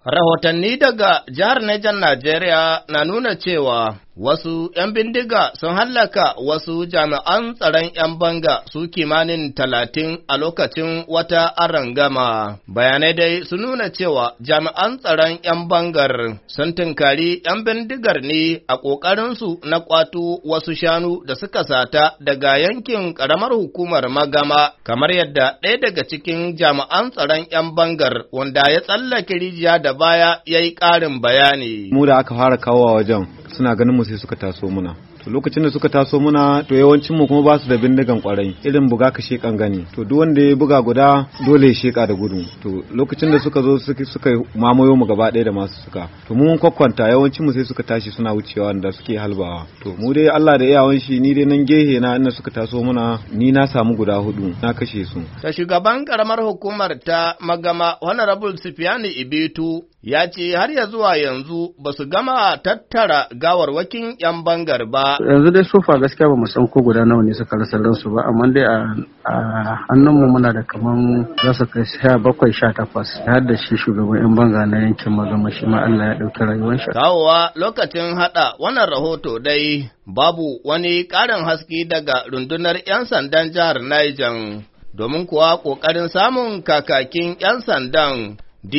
Rahotanni daga jihar Nijar Najeriya na nuna cewa wasu ‘yan bindiga sun hallaka wasu jami'an tsaron ‘yan banga su kimanin 30 a lokacin wata arangama. Bayanai dai sun nuna cewa jami'an tsaron ‘yan bangar sun tunkari ‘yan bindigar ne a ƙoƙarinsu na ƙwato wasu shanu da suka sata daga yankin ƙaramar hukumar Magama, kamar yadda ɗaya daga cikin jami'an tsaron ‘yan bangar wanda ya tsallake rijiya da baya ya yi ƙarin bayani. Mu da aka fara kawo wajen suna ganin mu sai suka taso muna. To lokacin da suka taso muna to yawancin mu kuma ba su da bindigan kwarai irin buga ka shekan gani. To duk wanda ya buga guda dole ya sheka da gudu. To lokacin da suka zo suka mamayo mu gaba ɗaya da masu suka. To mun kwakwanta yawancin mu sai suka tashi suna wucewa da suke halbawa. To mu dai Allah da iyawan shi ni dai nan gehe na inda suka taso muna ni na samu guda 4 na kashe su. Ta shugaban karamar hukumar ta Magama Honorable Sufiyani Ibitu ya ce har ya zuwa yanzu ba su gama tattara gawarwakin 'yan bangar ba. Yanzu dai sofa gaskiya ba mu san ko guda nawa ne suka rasa ransu ba, amma dai a hannunmu muna da kaman za su kai 17-18 har da shi shugaban 'yan banga na yankin Magama shi ma Allah ya ɗauki rayuwar shi. Kawowa lokacin haɗa wannan rahoto dai babu wani ƙarin haske daga rundunar 'yan sandan jihar Niger, domin kuwa ƙoƙarin samun kakakin 'yan sandan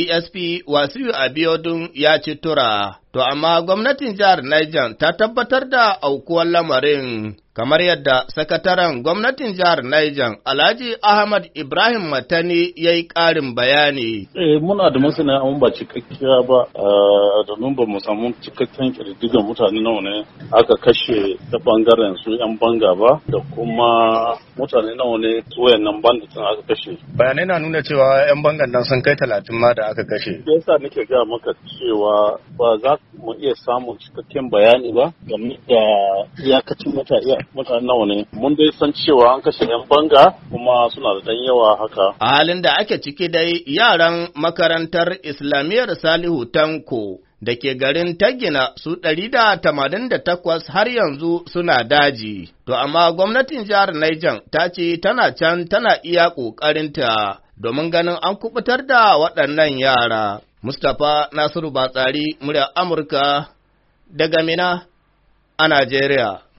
DSP Wasiu Abiodun ya ci tura, to amma gwamnatin jihar Niger ta tabbatar da aukuwar lamarin, kamar yadda sakataren gwamnatin jihar Niger Alhaji Ahmad Ibrahim Matani ya yi ƙarin bayani. Muna da masana amma ba cikakkiya ba, domin ba mu samu cikakken ƙididdigan mutane nawa ne aka kashe ta ɓangaren su 'yan banga ba, da kuma mutane nawa ne wayannan banditin aka kashe. Bayanai na nuna cewa 'yan bangan nan sun kai 30 ma da aka kashe. Yasa nake gaya maka cewa ba za mu iya samun cikakken bayani ba game da iyakacin mutane nawa ne. Mun dai san cewa an kashe 'yan banga kuma suna da ɗan yawa haka. A halin da ake ciki dai yaran makarantar Islamiyyar Salihu Tanko da ke garin Tagina su 188 har yanzu suna daji. To amma gwamnatin jihar Niger ta ce tana can tana iya ƙoƙarinta domin ganin an kubutar da waɗannan yara. Mustapha Nasiru Batsari, muryar Amurka, daga Mina a Najeriya.